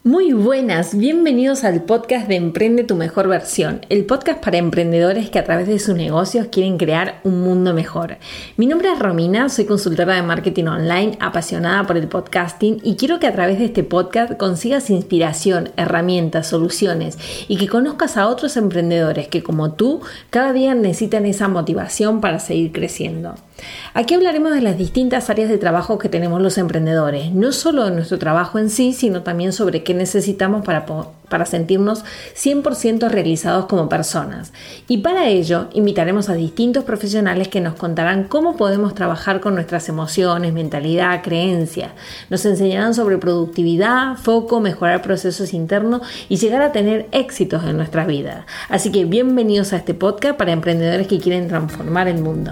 Muy buenas, bienvenidos al podcast de Emprende tu mejor versión, el podcast para emprendedores que a través de sus negocios quieren crear un mundo mejor. Mi nombre es Romina, soy consultora de marketing online, apasionada por el podcasting y quiero que a través de este podcast consigas inspiración, herramientas, soluciones y que conozcas a otros emprendedores que como tú cada día necesitan esa motivación para seguir creciendo. Aquí hablaremos de las distintas áreas de trabajo que tenemos los emprendedores, no solo de nuestro trabajo en sí, sino también sobre qué necesitamos para sentirnos 100% realizados como personas. Y para ello, invitaremos a distintos profesionales que nos contarán cómo podemos trabajar con nuestras emociones, mentalidad, creencias. Nos enseñarán sobre productividad, foco, mejorar procesos internos y llegar a tener éxitos en nuestra vida. Así que bienvenidos a este podcast para emprendedores que quieren transformar el mundo.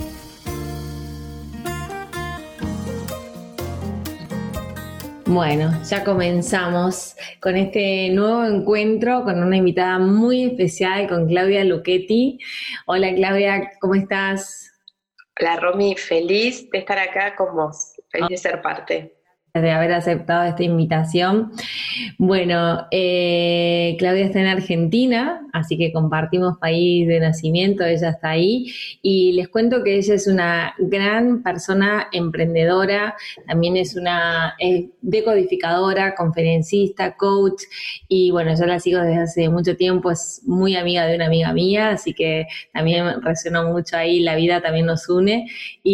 Bueno, ya comenzamos con este nuevo encuentro con una invitada muy especial, con Claudia Lucchetti. Hola Claudia, ¿cómo estás? Hola Romy, feliz de estar acá con vos, feliz de ser parte. De haber aceptado esta invitación. Bueno, Claudia está en Argentina, así que compartimos país de nacimiento, ella está ahí, y les cuento que ella es una gran persona emprendedora, también es una decodificadora, conferencista, coach, y bueno, yo la sigo desde hace mucho tiempo, es muy amiga de una amiga mía, así que también resonó mucho ahí, la vida también nos une,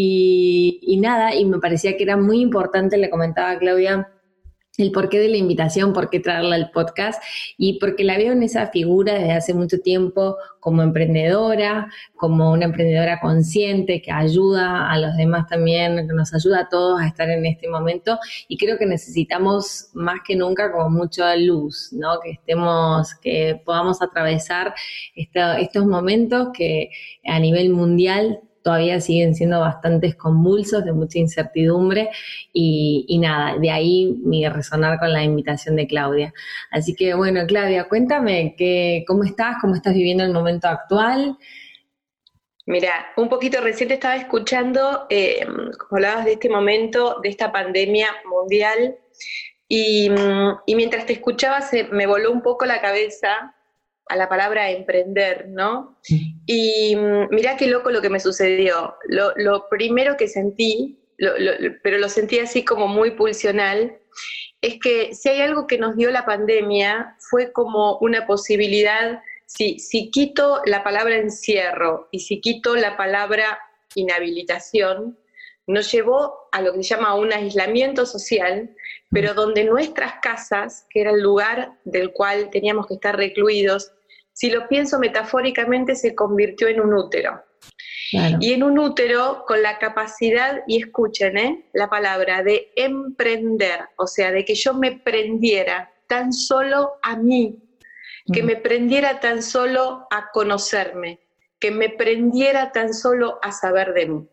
y nada, y me parecía que era muy importante, le comentaba a Claudia, el porqué de la invitación, por qué traerla al podcast y porque la veo en esa figura desde hace mucho tiempo como emprendedora, como una emprendedora consciente que ayuda a los demás también, que nos ayuda a todos a estar en este momento y creo que necesitamos más que nunca como mucha luz, ¿no? Que podamos atravesar estos momentos que a nivel mundial todavía siguen siendo bastantes convulsos, de mucha incertidumbre y nada, de ahí mi resonar con la invitación de Claudia. Así que bueno, Claudia, cuéntame cómo estás viviendo el momento actual. Mira, un poquito recién te estaba escuchando, como hablabas de este momento, de esta pandemia mundial, y mientras te escuchaba me voló un poco la cabeza a la palabra emprender, ¿no? Y mirá qué loco lo que me sucedió. Lo primero que sentí, pero lo sentí así como muy pulsional, es que si hay algo que nos dio la pandemia fue como una posibilidad, si quito la palabra encierro y si quito la palabra inhabilitación, nos llevó a lo que se llama un aislamiento social, pero donde nuestras casas, que era el lugar del cual teníamos que estar recluidos, si lo pienso metafóricamente, se convirtió en un útero. Claro. Y en un útero con la capacidad, y escuchen la palabra, de emprender, o sea, de que yo me prendiera tan solo a mí, que me prendiera tan solo a conocerme, que me prendiera tan solo a saber de mí.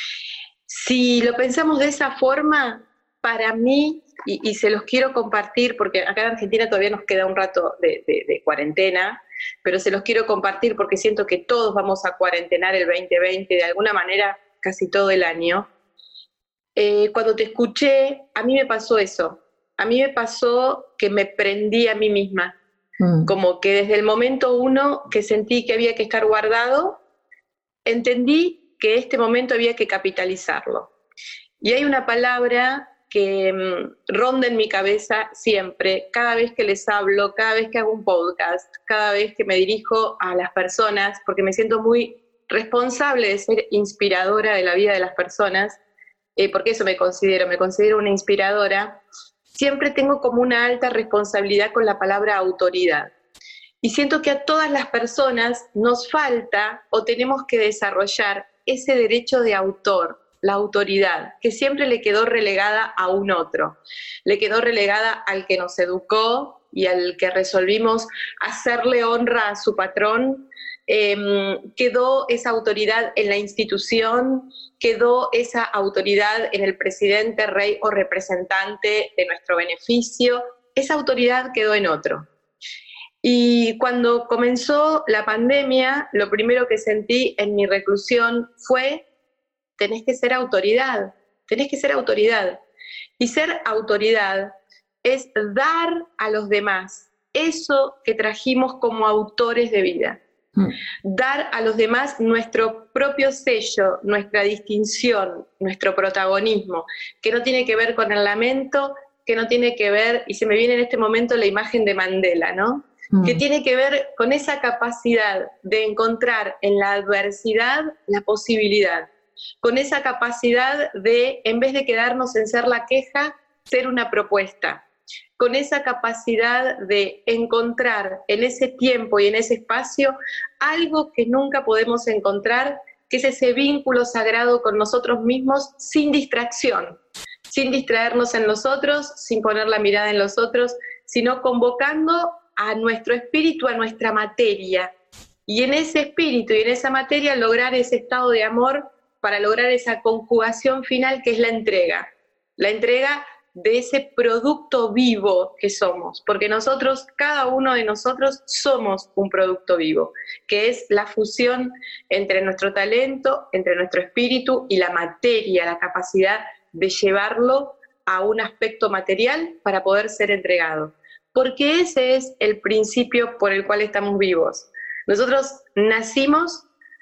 Si lo pensamos de esa forma, para mí, y se los quiero compartir, porque acá en Argentina todavía nos queda un rato de cuarentena, pero se los quiero compartir porque siento que todos vamos a cuarentenar el 2020 de alguna manera casi todo el año. Cuando te escuché, a mí me pasó eso. A mí me pasó que me prendí a mí misma. Como que desde el momento uno que sentí que había que estar guardado, entendí que este momento había que capitalizarlo. Y hay una palabra que ronda en mi cabeza siempre, cada vez que les hablo, cada vez que hago un podcast, cada vez que me dirijo a las personas, porque me siento muy responsable de ser inspiradora de la vida de las personas, porque eso me considero una inspiradora, siempre tengo como una alta responsabilidad con la palabra autoridad. Y siento que a todas las personas nos falta o tenemos que desarrollar ese derecho de autor, la autoridad, que siempre le quedó relegada a un otro, le quedó relegada al que nos educó y al que resolvimos hacerle honra a su patrón, quedó esa autoridad en la institución, quedó esa autoridad en el presidente, rey o representante de nuestro beneficio, esa autoridad quedó en otro. Y cuando comenzó la pandemia, lo primero que sentí en mi reclusión fue: tenés que ser autoridad. Y ser autoridad es dar a los demás eso que trajimos como autores de vida. Dar a los demás nuestro propio sello, nuestra distinción, nuestro protagonismo, que no tiene que ver con el lamento, que no tiene que ver, y se me viene en este momento la imagen de Mandela, ¿no? Que tiene que ver con esa capacidad de encontrar en la adversidad la posibilidad, con esa capacidad de, en vez de quedarnos en ser la queja, ser una propuesta, con esa capacidad de encontrar en ese tiempo y en ese espacio algo que nunca podemos encontrar, que es ese vínculo sagrado con nosotros mismos sin distracción, sin distraernos en los otros, sin poner la mirada en los otros, sino convocando a nuestro espíritu, a nuestra materia, y en ese espíritu y en esa materia lograr ese estado de amor para lograr esa conjugación final que es la entrega de ese producto vivo que somos, porque nosotros, cada uno de nosotros somos un producto vivo, que es la fusión entre nuestro talento, entre nuestro espíritu y la materia, la capacidad de llevarlo a un aspecto material para poder ser entregado. Porque ese es el principio por el cual estamos vivos. Nosotros nacimos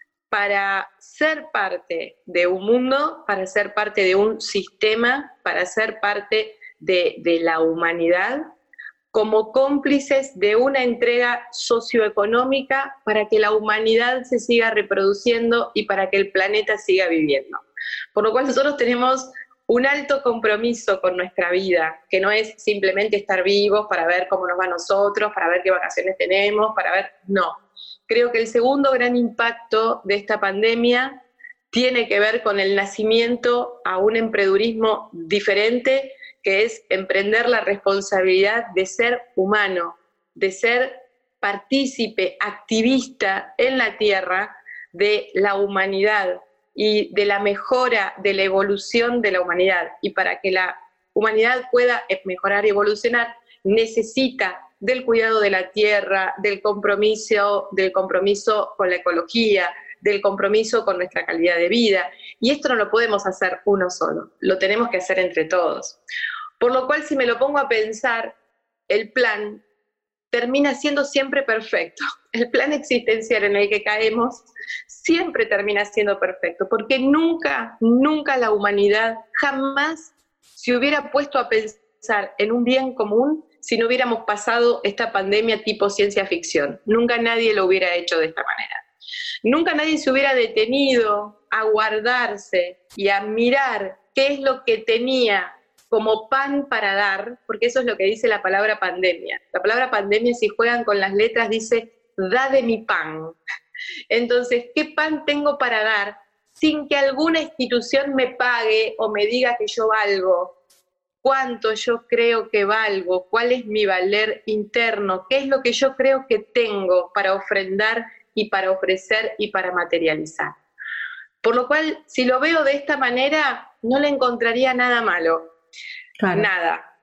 para ser parte de un mundo, para ser parte de un sistema, para ser parte de la humanidad, como cómplices de una entrega socioeconómica para que la humanidad se siga reproduciendo y para que el planeta siga viviendo. Por lo cual nosotros tenemos un alto compromiso con nuestra vida, que no es simplemente estar vivos para ver cómo nos va a nosotros, para ver qué vacaciones tenemos, para ver, no. Creo que el segundo gran impacto de esta pandemia tiene que ver con el nacimiento a un emprendedurismo diferente, que es emprender la responsabilidad de ser humano, de ser partícipe, activista en la Tierra de la humanidad y de la mejora, de la evolución de la humanidad. Y para que la humanidad pueda mejorar y evolucionar, necesita del cuidado de la tierra, del compromiso con la ecología, del compromiso con nuestra calidad de vida. Y esto no lo podemos hacer uno solo, lo tenemos que hacer entre todos. Por lo cual, si me lo pongo a pensar, el plan termina siendo siempre perfecto. El plan existencial en el que caemos siempre termina siendo perfecto, porque nunca la humanidad jamás se hubiera puesto a pensar en un bien común si no hubiéramos pasado esta pandemia tipo ciencia ficción. Nunca nadie lo hubiera hecho de esta manera. Nunca nadie se hubiera detenido a guardarse y a mirar qué es lo que tenía como pan para dar, porque eso es lo que dice la palabra pandemia. La palabra pandemia, si juegan con las letras, dice, da de mi pan. Entonces, ¿qué pan tengo para dar sin que alguna institución me pague o me diga que yo valgo? ¿Cuánto yo creo que valgo? ¿Cuál es mi valer interno? ¿Qué es lo que yo creo que tengo para ofrendar y para ofrecer y para materializar? Por lo cual, si lo veo de esta manera, no le encontraría nada malo. Claro. Nada.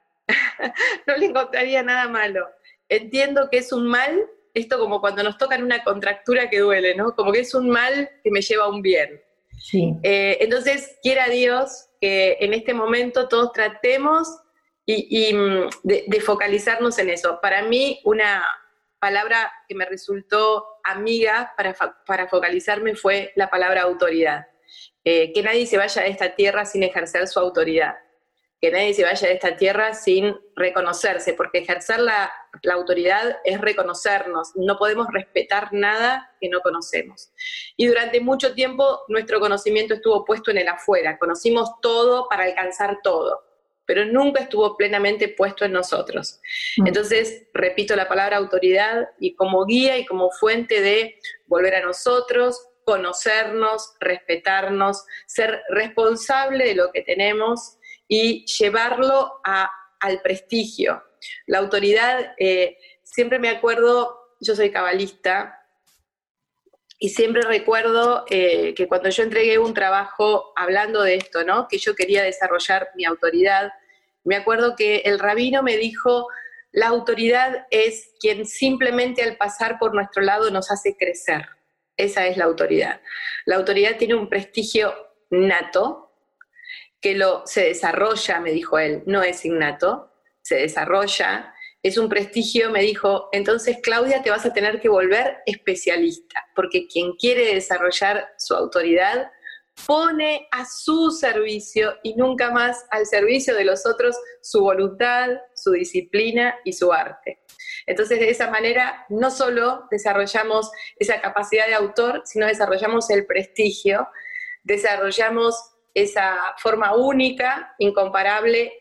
No le encontraría nada malo. Entiendo que es un mal, esto como cuando nos tocan una contractura que duele, ¿no? Como que es un mal que me lleva a un bien. Sí. Entonces, quiera Dios que en este momento todos tratemos de focalizarnos en eso. Para mí, una palabra que me resultó amiga para focalizarme fue la palabra autoridad. Que nadie se vaya de esta tierra sin ejercer su autoridad. Que nadie se vaya de esta tierra sin reconocerse, porque ejercer la autoridad es reconocernos. No podemos respetar nada que no conocemos. Y durante mucho tiempo nuestro conocimiento estuvo puesto en el afuera. Conocimos todo para alcanzar todo, pero nunca estuvo plenamente puesto en nosotros. Entonces, repito la palabra autoridad y como guía y como fuente de volver a nosotros, conocernos, respetarnos, ser responsable de lo que tenemos y llevarlo al prestigio. La autoridad, siempre me acuerdo, yo soy cabalista, y siempre recuerdo que cuando yo entregué un trabajo hablando de esto, ¿no? Que yo quería desarrollar mi autoridad, me acuerdo que el rabino me dijo, la autoridad es quien simplemente al pasar por nuestro lado nos hace crecer. Esa es la autoridad. La autoridad tiene un prestigio nato, que se desarrolla, me dijo él, no es innato, se desarrolla, es un prestigio, me dijo, entonces Claudia te vas a tener que volver especialista, porque quien quiere desarrollar su autoridad pone a su servicio y nunca más al servicio de los otros su voluntad, su disciplina y su arte. Entonces, de esa manera, no solo desarrollamos esa capacidad de autor, sino desarrollamos el prestigio, desarrollamos esa forma única, incomparable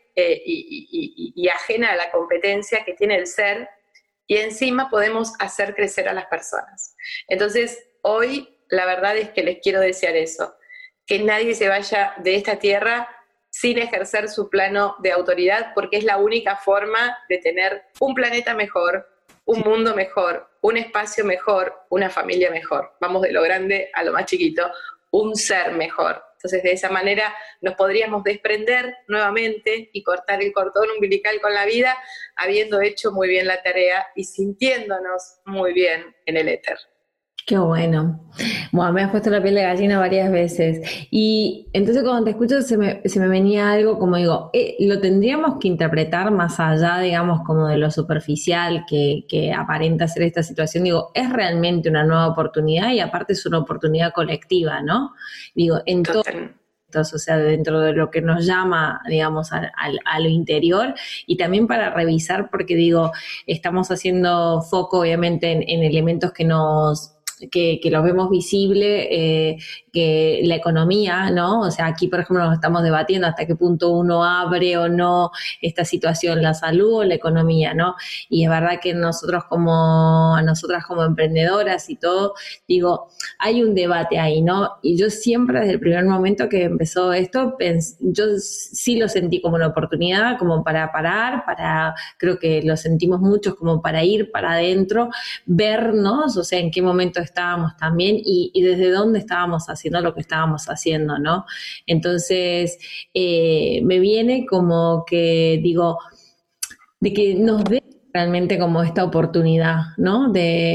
y ajena a la competencia que tiene el ser, y encima podemos hacer crecer a las personas. Entonces, hoy la verdad es que les quiero desear eso, que nadie se vaya de esta tierra sin ejercer su plano de autoridad, porque es la única forma de tener un planeta mejor, un mundo mejor, un espacio mejor, una familia mejor. Vamos de lo grande a lo más chiquito, un ser mejor. Entonces, de esa manera nos podríamos desprender nuevamente y cortar el cordón umbilical con la vida, habiendo hecho muy bien la tarea y sintiéndonos muy bien en el éter. Qué bueno. Bueno, me has puesto la piel de gallina varias veces. Y entonces cuando te escucho se me venía algo como digo, lo tendríamos que interpretar más allá, digamos, como de lo superficial que aparenta ser esta situación. Digo, es realmente una nueva oportunidad y aparte es una oportunidad colectiva, ¿no? Digo, en todo. O sea, dentro de lo que nos llama, digamos, a lo interior, y también para revisar, porque digo, estamos haciendo foco obviamente en elementos que los vemos visible, que la economía, ¿no? O sea, aquí, por ejemplo, nos estamos debatiendo hasta qué punto uno abre o no esta situación, la salud o la economía, ¿no? Y es verdad que a nosotras como emprendedoras y todo, digo, hay un debate ahí, ¿no? Y yo siempre, desde el primer momento que empezó esto, yo sí lo sentí como una oportunidad, como para parar, creo que lo sentimos muchos como para ir para adentro, vernos, o sea, en qué momento estábamos también y desde dónde estábamos haciendo lo que estábamos haciendo, ¿no? Entonces, me viene como que, digo, de que nos dé realmente como esta oportunidad, ¿no?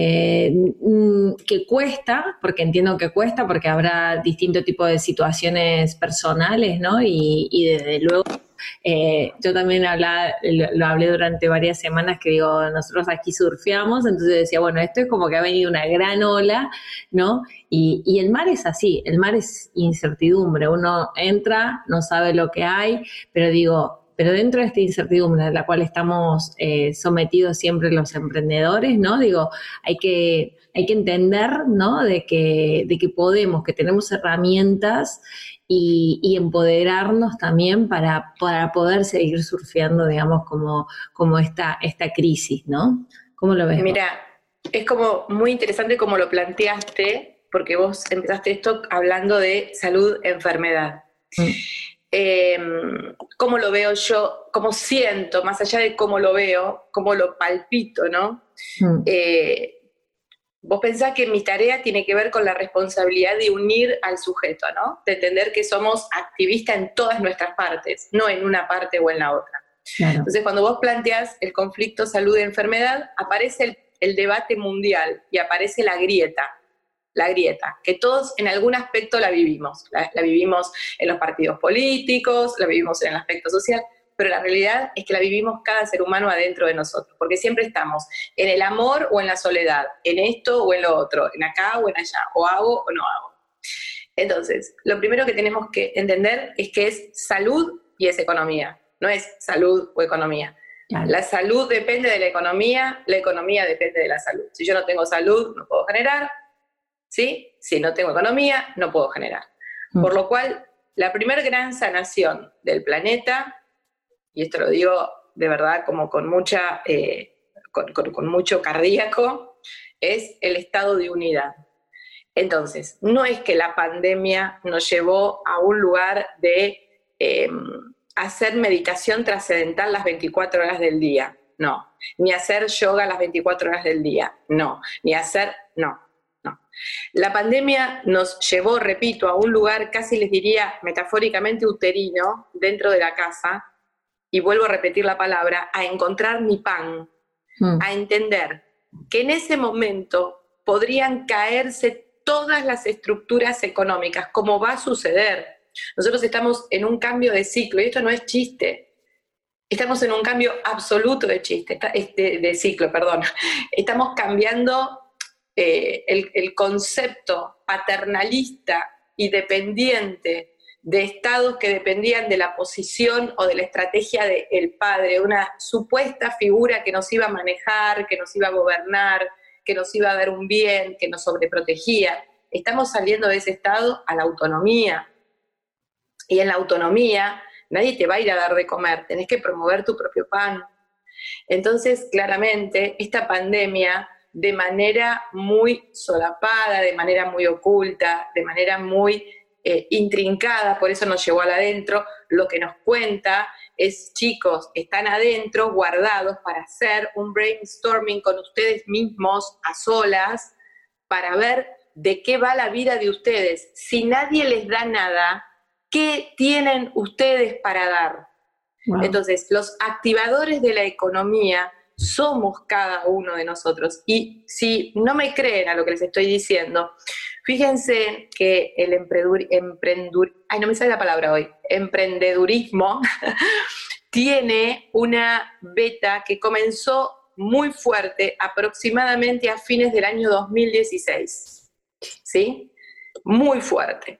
Que cuesta, porque entiendo que cuesta, porque habrá distinto tipo de situaciones personales, ¿no? Y desde luego yo también lo hablé durante varias semanas que digo, nosotros aquí surfeamos, entonces decía, bueno, esto es como que ha venido una gran ola, ¿no? Y el mar es así, el mar es incertidumbre, uno entra, no sabe lo que hay, pero dentro de esta incertidumbre a la cual estamos sometidos siempre los emprendedores, ¿no? Digo, hay que entender, ¿no? De que podemos, que tenemos herramientas y empoderarnos también para poder seguir surfeando, digamos, como esta crisis, ¿no? ¿Cómo lo ves? Mira, es como muy interesante como lo planteaste, porque vos empezaste esto hablando de salud, enfermedad. Cómo lo veo yo, cómo siento, más allá de cómo lo veo, cómo lo palpito, ¿no? Vos pensás que mi tarea tiene que ver con la responsabilidad de unir al sujeto, ¿no? De entender que somos activistas en todas nuestras partes, no en una parte o en la otra. Claro. Entonces, cuando vos planteás el conflicto salud-enfermedad, aparece el debate mundial y aparece la grieta, que todos en algún aspecto la vivimos. La vivimos en los partidos políticos, la vivimos en el aspecto social, pero la realidad es que la vivimos cada ser humano adentro de nosotros, porque siempre estamos en el amor o en la soledad, en esto o en lo otro, en acá o en allá, o hago o no hago. Entonces, lo primero que tenemos que entender es que es salud y es economía, no es salud o economía. Claro. La salud depende de la economía depende de la salud. Si yo no tengo salud, no puedo generar, ¿sí? Si no tengo economía, no puedo generar. Por lo cual, la primera gran sanación del planeta, y esto lo digo de verdad como con mucho cardíaco, es el estado de unidad. Entonces, no es que la pandemia nos llevó a un lugar de hacer meditación trascendental las 24 horas del día, no. Ni hacer yoga las 24 horas del día, no. No. La pandemia nos llevó, repito, a un lugar casi les diría metafóricamente uterino, dentro de la casa, y vuelvo a repetir la palabra, a encontrar mi pan, a entender que en ese momento podrían caerse todas las estructuras económicas, como va a suceder. Nosotros estamos en un cambio de ciclo, y esto no es chiste. Estamos en un cambio absoluto de de ciclo, perdón. Estamos cambiando el concepto paternalista y dependiente de estados que dependían de la posición o de la estrategia del padre, una supuesta figura que nos iba a manejar, que nos iba a gobernar, que nos iba a dar un bien, que nos sobreprotegía. Estamos saliendo de ese estado a la autonomía. Y en la autonomía nadie te va a ir a dar de comer, tenés que promover tu propio pan. Entonces, claramente, esta pandemia, de manera muy solapada, de manera muy oculta, de manera muy intrincada, por eso nos llevó al adentro, lo que nos cuenta es, chicos, están adentro, guardados, para hacer un brainstorming con ustedes mismos, a solas, para ver de qué va la vida de ustedes. Si nadie les da nada, ¿qué tienen ustedes para dar? Wow. Entonces, los activadores de la economía somos cada uno de nosotros. Y si no me creen a lo que les estoy diciendo, fíjense que el emprendedurismo tiene una beta que comenzó muy fuerte aproximadamente a fines del año 2016. ¿Sí? Muy fuerte.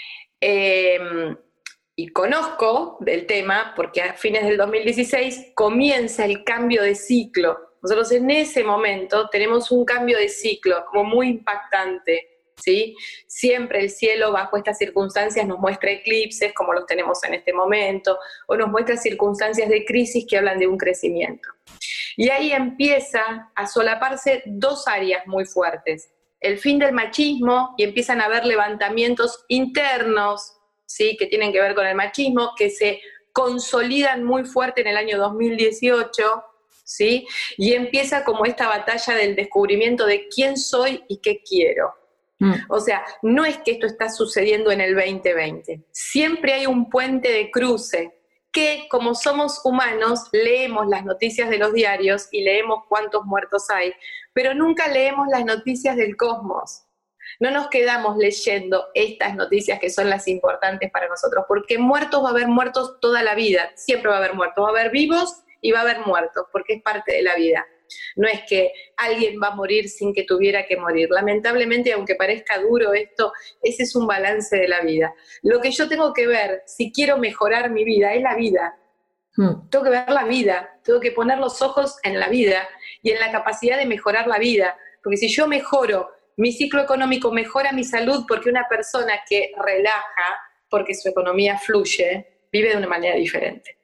Y conozco del tema porque a fines del 2016 comienza el cambio de ciclo. Nosotros en ese momento tenemos un cambio de ciclo como muy impactante, ¿sí? Siempre el cielo bajo estas circunstancias nos muestra eclipses como los tenemos en este momento, o nos muestra circunstancias de crisis que hablan de un crecimiento. Y ahí empieza a solaparse dos áreas muy fuertes. El fin del machismo, y empiezan a haber levantamientos internos, ¿sí? Que tienen que ver con el machismo, que se consolidan muy fuerte en el año 2018, ¿sí? Y empieza como esta batalla del descubrimiento de quién soy y qué quiero. O sea, no es que esto está sucediendo en el 2020, siempre hay un puente de cruce, que como somos humanos, leemos las noticias de los diarios y leemos cuántos muertos hay, pero nunca leemos las noticias del cosmos. No nos quedamos leyendo estas noticias que son las importantes para nosotros, porque muertos va a haber muertos toda la vida, siempre va a haber muertos, va a haber vivos y va a haber muertos, porque es parte de la vida. No es que alguien va a morir sin que tuviera que morir. Lamentablemente, aunque parezca duro esto, ese es un balance de la vida. Lo que yo tengo que ver, si quiero mejorar mi vida, es la vida. Tengo que ver la vida, tengo que poner los ojos en la vida y en la capacidad de mejorar la vida, porque si yo mejoro mi ciclo económico, mejora mi salud, porque una persona que relaja, porque su economía fluye, vive de una manera diferente.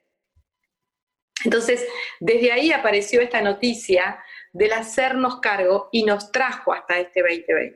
Entonces, desde ahí apareció esta noticia del hacernos cargo y nos trajo hasta este 2020.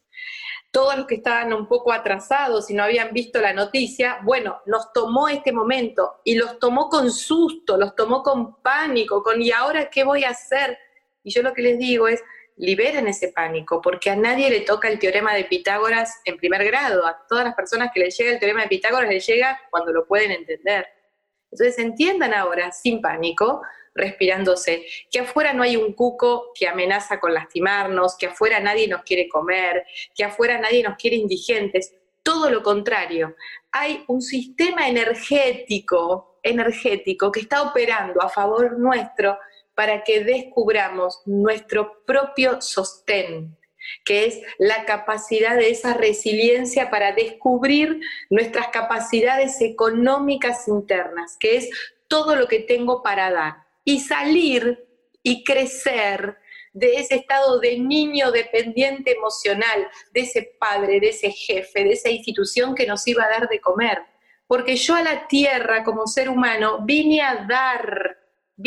Todos los que estaban un poco atrasados y no habían visto la noticia, bueno, nos tomó este momento y los tomó con susto, los tomó con pánico, con ¿y ahora qué voy a hacer? Y yo lo que les digo es, liberen ese pánico, porque a nadie le toca el teorema de Pitágoras en primer grado. A todas las personas que les llega el teorema de Pitágoras les llega cuando lo pueden entender. Entonces entiendan ahora, sin pánico, respirándose, que afuera no hay un cuco que amenaza con lastimarnos, que afuera nadie nos quiere comer, que afuera nadie nos quiere indigentes. Todo lo contrario, hay un sistema energético que está operando a favor nuestro para que descubramos nuestro propio sostén, que es la capacidad de esa resiliencia para descubrir nuestras capacidades económicas internas, que es todo lo que tengo para dar, y salir y crecer de ese estado de niño dependiente emocional, de ese padre, de ese jefe, de esa institución que nos iba a dar de comer. Porque yo a la tierra como ser humano vine a dar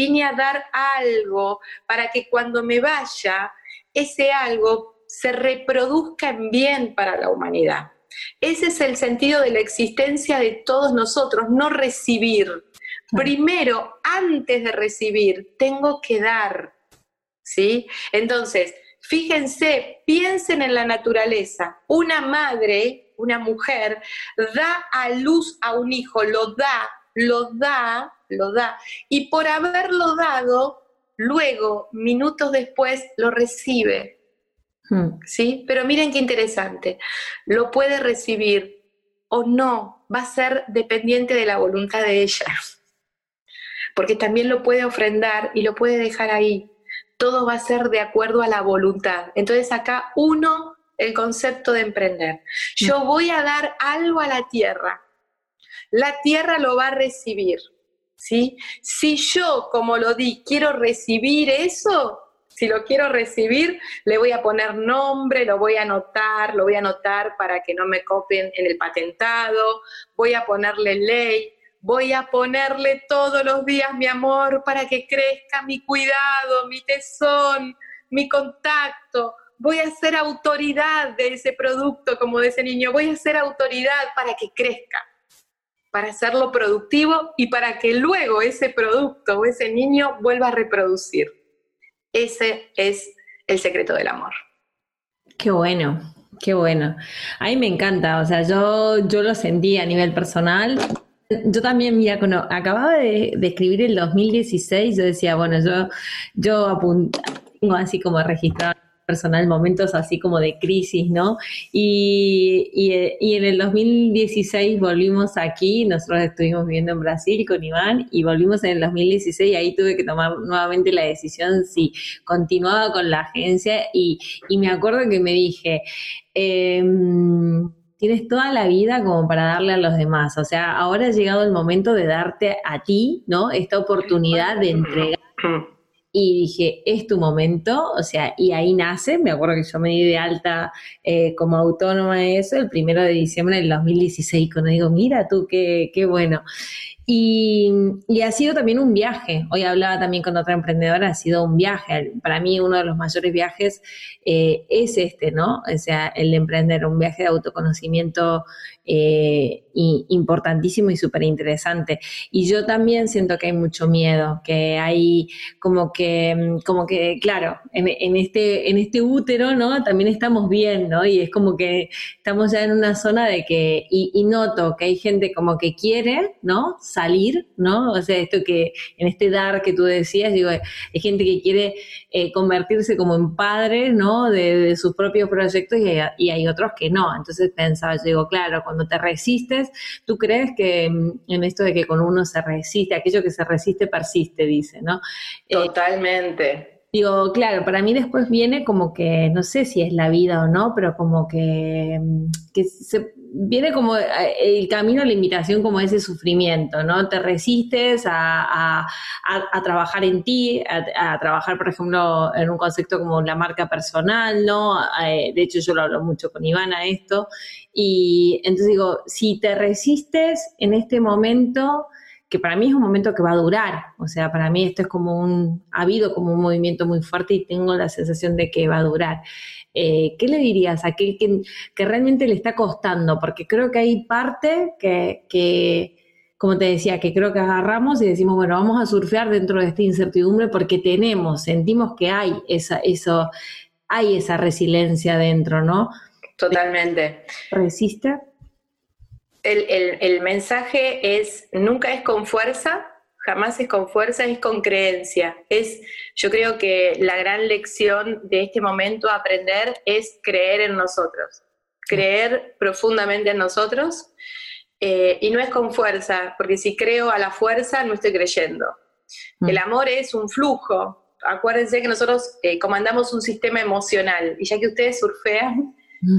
algo para que cuando me vaya, ese algo se reproduzca en bien para la humanidad. Ese es el sentido de la existencia de todos nosotros, no recibir. Primero, antes de recibir, tengo que dar, ¿sí? Entonces, fíjense, piensen en la naturaleza. Una madre, una mujer, da a luz a un hijo, lo da, y por haberlo dado, luego, minutos después, lo recibe. ¿Sí? Pero miren qué interesante, lo puede recibir o no, va a ser dependiente de la voluntad de ella. porque también lo puede ofrendar y lo puede dejar ahí. Todo va a ser de acuerdo a la voluntad. Entonces acá el concepto de emprender. Yo voy a dar algo a la tierra. La tierra lo va a recibir, ¿sí? Si yo, como lo di, quiero recibir eso, si lo quiero recibir, le voy a poner nombre, lo voy a anotar para que no me copien en el patentado, voy a ponerle ley, voy a ponerle todos los días mi amor para que crezca mi cuidado, mi tesón, mi contacto. Voy a ser autoridad de ese producto, como de ese niño, voy a ser autoridad para que crezca, para hacerlo productivo y para que luego ese producto o ese niño vuelva a reproducir. Ese es el secreto del amor. Qué bueno, qué bueno. A mí me encanta, o sea, yo lo sentí a nivel personal. Yo también, mira, cuando acababa de escribir el 2016, yo decía, bueno, yo tengo así como registrado personal momentos así como de crisis, ¿no? Y en el 2016 volvimos aquí, nosotros estuvimos viviendo en Brasil con Iván y volvimos en el 2016 y ahí tuve que tomar nuevamente la decisión si continuaba con la agencia y me acuerdo que me dije, tienes toda la vida como para darle a los demás, o sea, ahora ha llegado el momento de darte a ti, ¿no? Esta oportunidad de entregar. Y dije, es tu momento, o sea, y ahí nace, me acuerdo que yo me di de alta como autónoma de eso, el 1 de diciembre del 2016, cuando digo, mira tú, qué bueno. Y ha sido también un viaje, hoy hablaba también con otra emprendedora, ha sido un viaje, para mí uno de los mayores viajes es ¿no? O sea, el de emprender, un viaje de autoconocimiento importantísimo y súper interesante. Y yo también siento que hay mucho miedo, que hay como que claro, en este útero, ¿no? También estamos bien, ¿no? Y es como que estamos ya en una zona de que, y noto que hay gente como que quiere, ¿no? Salir, ¿no? O sea, esto que, en este dar que tú decías, digo, hay gente que quiere convertirse como en padre, ¿no? De sus propios proyectos y hay otros que no. Entonces pensaba, yo digo, claro, cuando te resistes, ¿tú crees que en esto de que cuando uno se resiste, aquello que se resiste persiste, dice, ¿no? Totalmente. Digo, claro, para mí después viene como que, no sé si es la vida o no, pero como que viene como el camino, la invitación como ese sufrimiento, ¿no? Te resistes a trabajar en ti, a trabajar, por ejemplo, en un concepto como la marca personal, ¿no? De hecho, yo lo hablo mucho con Ivana esto. Y entonces digo, si te resistes en este momento, que para mí es un momento que va a durar, o sea, para mí esto es ha habido como un movimiento muy fuerte y tengo la sensación de que va a durar. ¿Qué le dirías a aquel que realmente le está costando? Porque creo que hay parte que, como te decía, que creo que agarramos y decimos, bueno, vamos a surfear dentro de esta incertidumbre porque sentimos que hay esa resiliencia dentro, ¿no? Totalmente. ¿Resiste? El mensaje nunca es con fuerza, jamás es con fuerza, es con creencia. Yo creo que la gran lección de este momento a aprender es creer en nosotros, creer profundamente en nosotros, y no es con fuerza, porque si creo a la fuerza no estoy creyendo. El amor es un flujo. Acuérdense que nosotros comandamos un sistema emocional, y ya que ustedes surfean,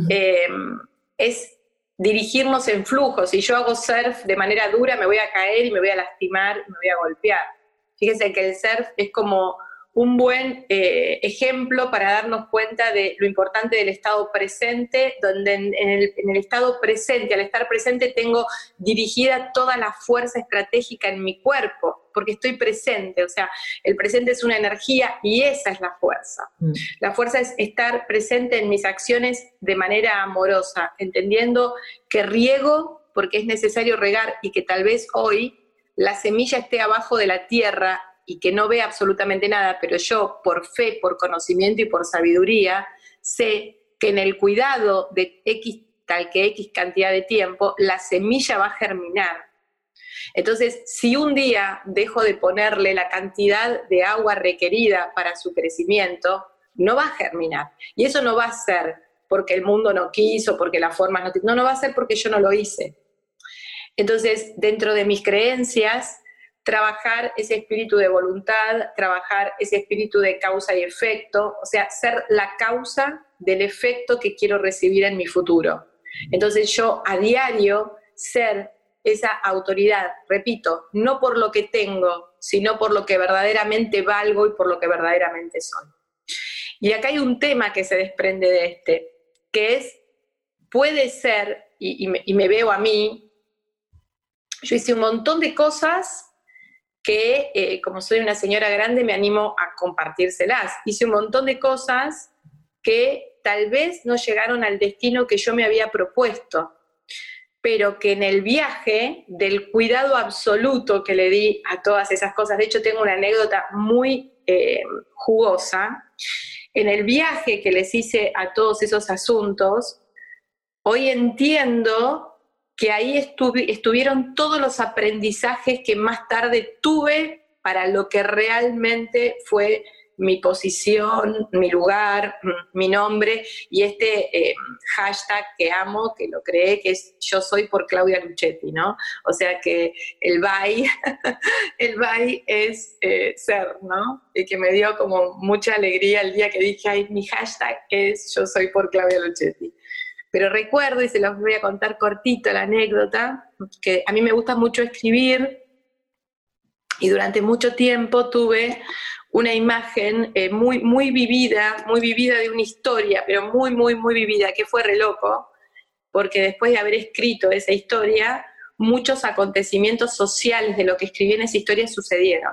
es dirigirnos en flujos. Si yo hago surf de manera dura, me voy a caer y me voy a lastimar y me voy a golpear. Fíjense que el surf es como un buen ejemplo para darnos cuenta de lo importante del estado presente, donde en el estado presente, al estar presente, tengo dirigida toda la fuerza estratégica en mi cuerpo, porque estoy presente. O sea, el presente es una energía y esa es la fuerza. La fuerza es estar presente en mis acciones de manera amorosa, entendiendo que riego porque es necesario regar y que tal vez hoy la semilla esté abajo de la tierra y que no ve absolutamente nada, pero yo, por fe, por conocimiento y por sabiduría, sé que en el cuidado de X cantidad de tiempo, la semilla va a germinar. Entonces, si un día dejo de ponerle la cantidad de agua requerida para su crecimiento, no va a germinar. Y eso no va a ser porque el mundo no quiso, porque las formas no va a ser porque yo no lo hice. Entonces, dentro de mis creencias, trabajar ese espíritu de voluntad, trabajar ese espíritu de causa y efecto, o sea, ser la causa del efecto que quiero recibir en mi futuro. Entonces yo a diario ser esa autoridad, repito, no por lo que tengo, sino por lo que verdaderamente valgo y por lo que verdaderamente soy. Y acá hay un tema que se desprende de que es, puede ser, y me veo a mí, yo hice un montón de cosas que, como soy una señora grande, me animo a compartírselas. Hice un montón de cosas que tal vez no llegaron al destino que yo me había propuesto, pero que en el viaje del cuidado absoluto que le di a todas esas cosas, de hecho tengo una anécdota muy jugosa, en el viaje que les hice a todos esos asuntos, hoy entiendo que ahí estuvieron todos los aprendizajes que más tarde tuve para lo que realmente fue mi posición, mi lugar, mi nombre, y hashtag que amo, que lo creé, que es Yo Soy por Claudia Luchetti, ¿no? O sea que el bye, el bye es ser, ¿no? Y que me dio como mucha alegría el día que dije, ay, mi hashtag es Yo Soy por Claudia Luchetti. Pero recuerdo, y se los voy a contar cortito la anécdota, que a mí me gusta mucho escribir, y durante mucho tiempo tuve una imagen muy vivida de una historia, pero muy vivida, que fue re loco, porque después de haber escrito esa historia, muchos acontecimientos sociales de lo que escribí en esa historia sucedieron.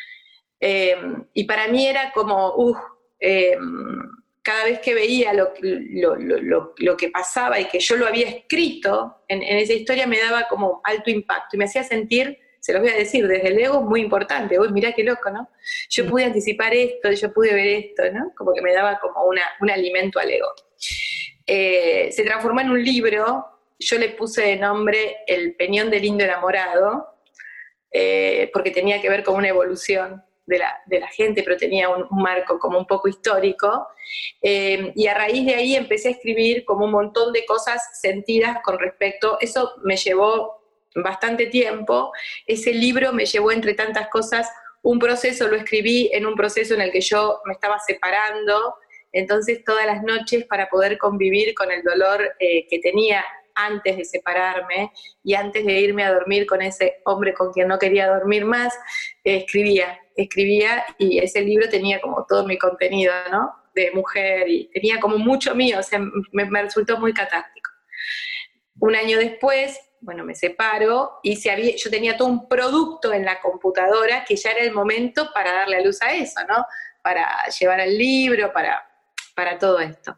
Y para mí era como, cada vez que veía lo que pasaba y que yo lo había escrito en esa historia, me daba como alto impacto y me hacía sentir, se los voy a decir, desde el ego muy importante. Uy, mirá qué loco, ¿no? Yo pude anticipar esto, yo pude ver esto, ¿no? Como que me daba como un alimento al ego. Se transformó en un libro, yo le puse de nombre El Peñón del Indio Enamorado, porque tenía que ver con una evolución de la gente, pero tenía un marco como un poco histórico, y a raíz de ahí empecé a escribir como un montón de cosas sentidas con respecto, eso me llevó bastante tiempo, ese libro me llevó entre tantas cosas, un proceso, lo escribí en un proceso en el que yo me estaba separando, entonces todas las noches para poder convivir con el dolor que tenía antes de separarme y antes de irme a dormir con ese hombre con quien no quería dormir más, escribía y ese libro tenía como todo mi contenido, ¿no? De mujer y tenía como mucho mío, o sea, me resultó muy catártico. Un año después, bueno, me separo y yo tenía todo un producto en la computadora que ya era el momento para darle a luz a eso, ¿no? Para llevar al libro, para todo esto.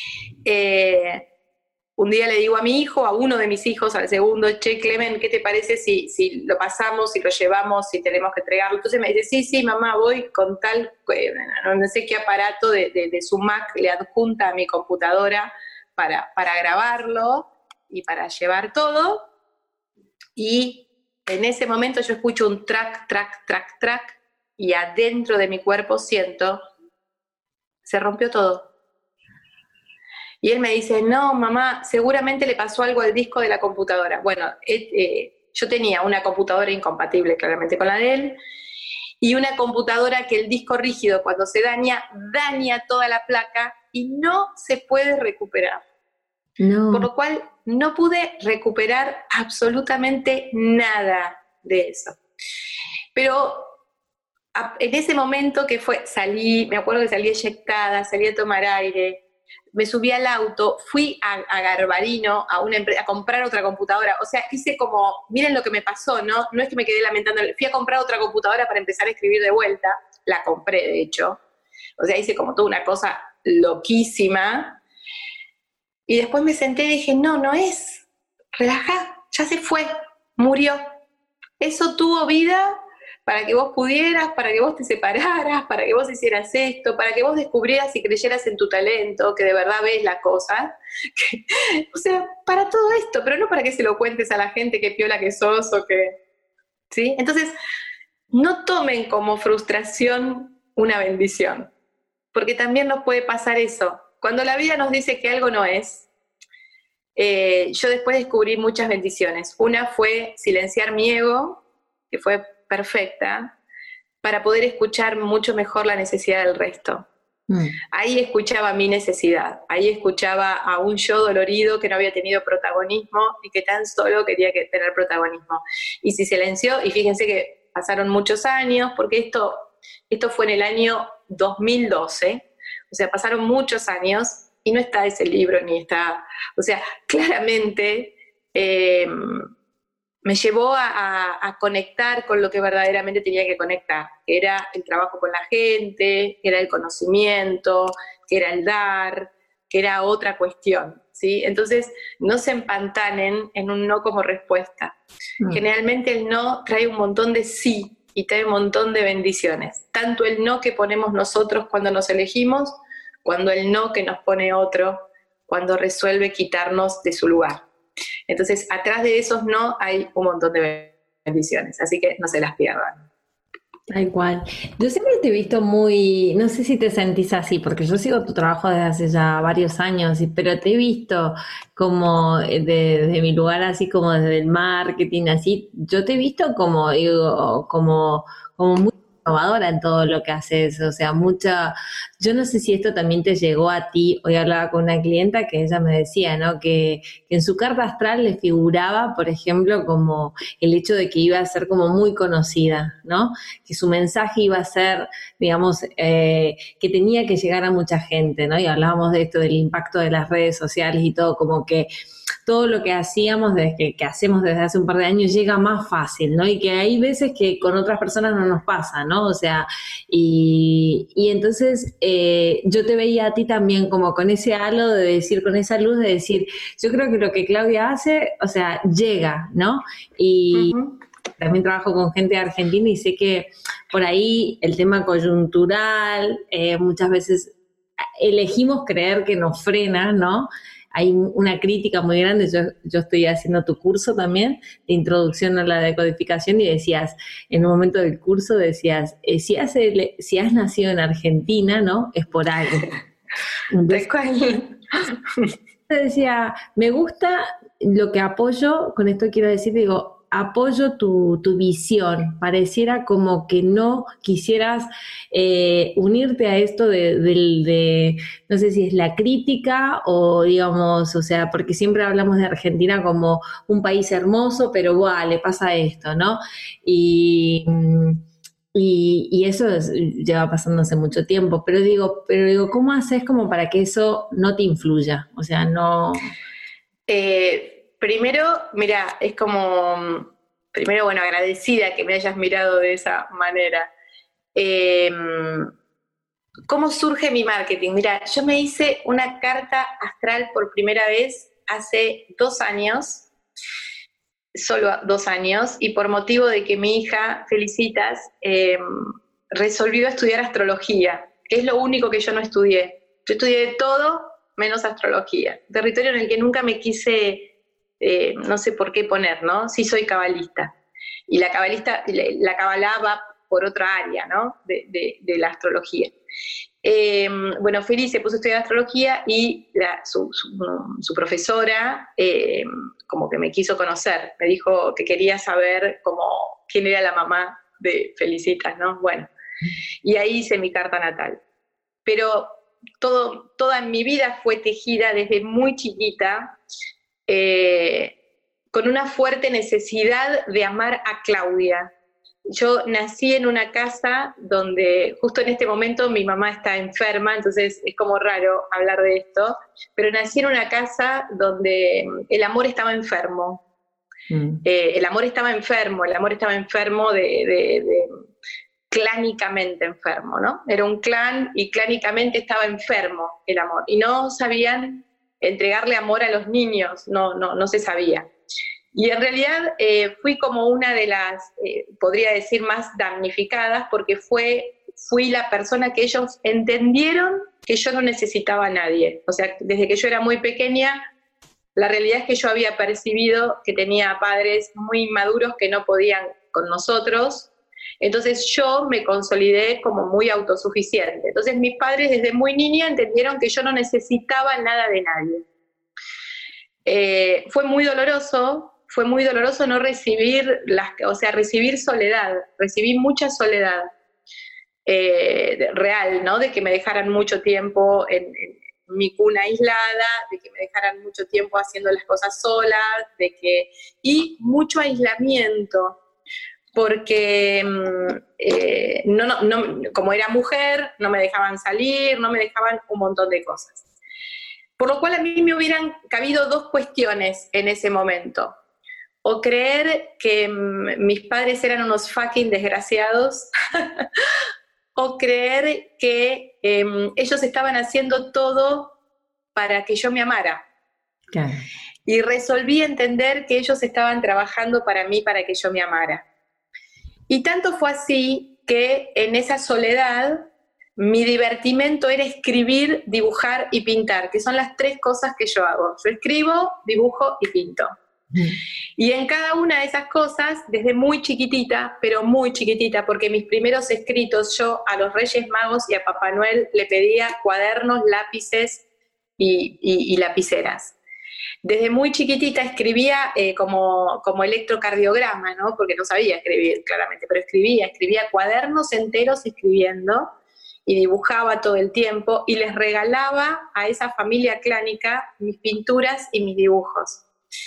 Un día le digo a mi hijo, a uno de mis hijos, al segundo, che, Clemen, ¿qué te parece si lo pasamos, si lo llevamos, si tenemos que entregarlo? Entonces me dice, sí, mamá, voy con tal, no sé qué aparato de su Mac le adjunta a mi computadora para grabarlo y para llevar todo. Y en ese momento yo escucho un track, y adentro de mi cuerpo siento, se rompió todo. Y él me dice, no, mamá, seguramente le pasó algo al disco de la computadora. Bueno, yo tenía una computadora incompatible claramente con la de él, y una computadora que el disco rígido cuando se daña toda la placa y no se puede recuperar. No. Por lo cual no pude recuperar absolutamente nada de eso. Pero en ese momento que me acuerdo que salí eyectada, salí a tomar aire, me subí al auto, fui a Garbarino, a comprar otra computadora, o sea, hice como, miren lo que me pasó, ¿no? No es que me quedé lamentando, fui a comprar otra computadora para empezar a escribir de vuelta, la compré de hecho, o sea, hice como toda una cosa loquísima, y después me senté y dije, no es, relajá, ya se fue, murió, eso tuvo vida para que vos pudieras, para que vos te separaras, para que vos hicieras esto, para que vos descubrieras y creyeras en tu talento, que de verdad ves la cosa. O sea, para todo esto, pero no para que se lo cuentes a la gente qué piola que sos o que... ¿Sí? Entonces, no tomen como frustración una bendición, porque también nos puede pasar eso. Cuando la vida nos dice que algo no es, yo después descubrí muchas bendiciones. Una fue silenciar mi ego, que fue perfecta para poder escuchar mucho mejor la necesidad del resto. Ahí escuchaba mi necesidad, ahí escuchaba a un yo dolorido que no había tenido protagonismo y que tan solo quería tener protagonismo. Y se silenció, y fíjense que pasaron muchos años, porque esto fue en el año 2012, o sea, pasaron muchos años y no está ese libro ni está, o sea, claramente me llevó a conectar con lo que verdaderamente tenía que conectar, que era el trabajo con la gente, que era el conocimiento, que era el dar, que era otra cuestión, ¿sí? Entonces, no se empantanen en un no como respuesta. Generalmente el no trae un montón de sí y trae un montón de bendiciones. Tanto el no que ponemos nosotros cuando nos elegimos, cuando el no que nos pone otro, cuando resuelve quitarnos de su lugar. Entonces, atrás de esos no hay un montón de bendiciones, así que no se las pierdan. Tal cual. Yo siempre te he visto muy, no sé si te sentís así, porque yo sigo tu trabajo desde hace ya varios años, pero te he visto como desde mi lugar, así como desde el marketing, así, yo te he visto como, digo, como muy innovadora en todo lo que haces, o sea, yo no sé si esto también te llegó a ti. Hoy hablaba con una clienta que ella me decía, ¿no? Que en su carta astral le figuraba, por ejemplo, como el hecho de que iba a ser como muy conocida, ¿no? Que su mensaje iba a ser, digamos, que tenía que llegar a mucha gente, ¿no? Y hablábamos de esto, del impacto de las redes sociales y todo, como que todo lo que hacíamos, que hacemos desde hace un par de años, llega más fácil, ¿no? Y que hay veces que con otras personas no nos pasa, ¿no? O sea, y entonces yo te veía a ti también como con ese halo de decir, con esa luz de decir, yo creo que lo que Claudia hace, o sea, llega, ¿no? Y también trabajo con gente de Argentina y sé que por ahí el tema coyuntural, muchas veces elegimos creer que nos frena, ¿no? Hay una crítica muy grande. Yo estoy haciendo tu curso también de introducción a la decodificación y decías, en un momento del curso decías, si has nacido en Argentina, ¿no? Es por algo. Entonces, te decía, me gusta lo que apoyo, con esto quiero decir, digo, apoyo tu visión. Pareciera como que no quisieras unirte a esto de, no sé si es la crítica o digamos, o sea, porque siempre hablamos de Argentina como un país hermoso, pero ¡buah!, le pasa esto, ¿no? Y eso lleva pasando hace mucho tiempo, pero digo, ¿cómo haces como para que eso no te influya? O sea, no... Primero, mira, es como, primero, bueno, agradecida que me hayas mirado de esa manera. ¿Cómo surge mi marketing? Mira, yo me hice una carta astral por primera vez hace 2 años, solo 2 años, y por motivo de que mi hija, Felicitas, resolvió estudiar astrología, que es lo único que yo no estudié. Yo estudié de todo menos astrología, territorio en el que nunca me quise, no sé por qué poner, ¿no? Sí soy cabalista, y la cabalá va por otra área, ¿no? De la astrología. Bueno, Feli se puso a estudiar astrología y su profesora como que me quiso conocer, me dijo que quería saber quién era la mamá de Felicitas, ¿no? Bueno, y ahí hice mi carta natal. Pero toda mi vida fue tejida desde muy chiquita con una fuerte necesidad de amar a Claudia. Yo nací en una casa donde justo en este momento mi mamá está enferma, entonces es como raro hablar de esto, pero nací en una casa donde el amor estaba enfermo. El amor estaba enfermo clánicamente enfermo, ¿no? Era un clan y clánicamente estaba enfermo el amor. Y no sabían entregarle amor a los niños, no se sabía. Y en realidad fui como una de las, podría decir, más damnificadas, porque fui la persona que ellos entendieron que yo no necesitaba a nadie. O sea, desde que yo era muy pequeña, la realidad es que yo había percibido que tenía padres muy maduros que no podían con nosotros. Entonces yo me consolidé como muy autosuficiente. Entonces mis padres desde muy niña entendieron que yo no necesitaba nada de nadie. Fue muy doloroso fue muy doloroso no recibir, recibir soledad, recibí mucha soledad real, ¿no? De que me dejaran mucho tiempo en mi cuna aislada, de que me dejaran mucho tiempo haciendo las cosas sola, y mucho aislamiento, porque como era mujer, no me dejaban salir, no me dejaban un montón de cosas. Por lo cual a mí me hubieran cabido dos cuestiones en ese momento. O creer que mis padres eran unos fucking desgraciados, o creer que ellos estaban haciendo todo para que yo me amara. Claro. Y resolví entender que ellos estaban trabajando para mí, para que yo me amara. Y tanto fue así que en esa soledad mi divertimento era escribir, dibujar y pintar, que son las tres cosas que yo hago. Yo escribo, dibujo y pinto. Y en cada una de esas cosas, desde muy chiquitita, pero muy chiquitita, porque mis primeros escritos, yo a los Reyes Magos y a Papá Noel le pedía cuadernos, lápices y lapiceras. Desde muy chiquitita escribía como electrocardiograma, ¿no? Porque no sabía escribir claramente, pero escribía cuadernos enteros escribiendo y dibujaba todo el tiempo y les regalaba a esa familia clánica mis pinturas y mis dibujos.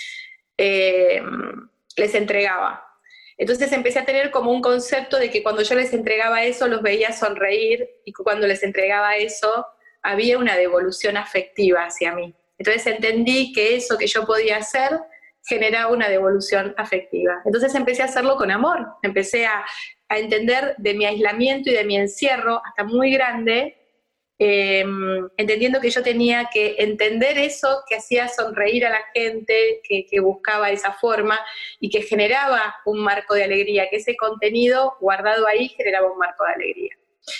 Les entregaba. Entonces empecé a tener como un concepto de que cuando yo les entregaba eso los veía sonreír y cuando les entregaba eso había una devolución afectiva hacia mí. Entonces entendí que eso que yo podía hacer generaba una devolución afectiva. Entonces empecé a hacerlo con amor, empecé a entender de mi aislamiento y de mi encierro hasta muy grande, entendiendo que yo tenía que entender eso que hacía sonreír a la gente, que buscaba esa forma y que generaba un marco de alegría, que ese contenido guardado ahí generaba un marco de alegría.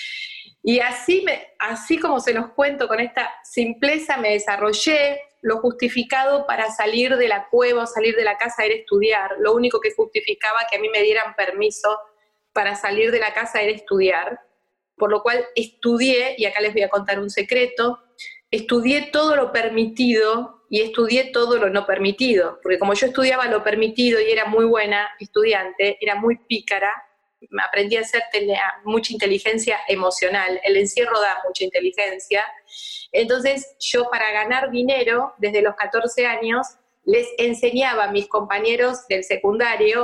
Y así como se los cuento, con esta simpleza me desarrollé. Lo justificado para salir de la cueva o salir de la casa era estudiar. Lo único que justificaba que a mí me dieran permiso para salir de la casa era estudiar. Por lo cual estudié, y acá les voy a contar un secreto, estudié todo lo permitido y estudié todo lo no permitido. Porque como yo estudiaba lo permitido y era muy buena estudiante, era muy pícara, aprendí a tenía mucha inteligencia emocional. El encierro da mucha inteligencia. Entonces yo, para ganar dinero desde los 14 años, les enseñaba a mis compañeros del secundario,